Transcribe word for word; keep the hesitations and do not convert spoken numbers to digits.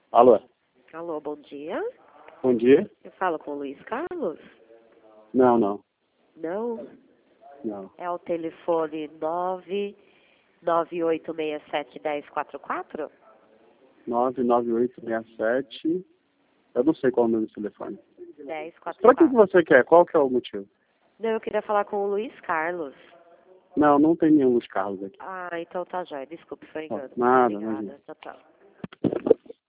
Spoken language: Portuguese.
Alô? Alô, bom dia. Bom dia? Eu falo com o Luiz Carlos? Não, não, Não? não. É o telefone nove nove oito seis sete um zero quatro quatro? nove nove oito seis sete. Eu não sei qual é o número do telefone. dez quatro Pra que que quatro. você quer? Qual que é o motivo? Não, eu queria falar com o Luiz Carlos. Não, não tem nenhum Luiz Carlos aqui. Ah, então tá jóia. Desculpe, foi Ó, engano. nada, Obrigada. imagina. Tchau, tchau.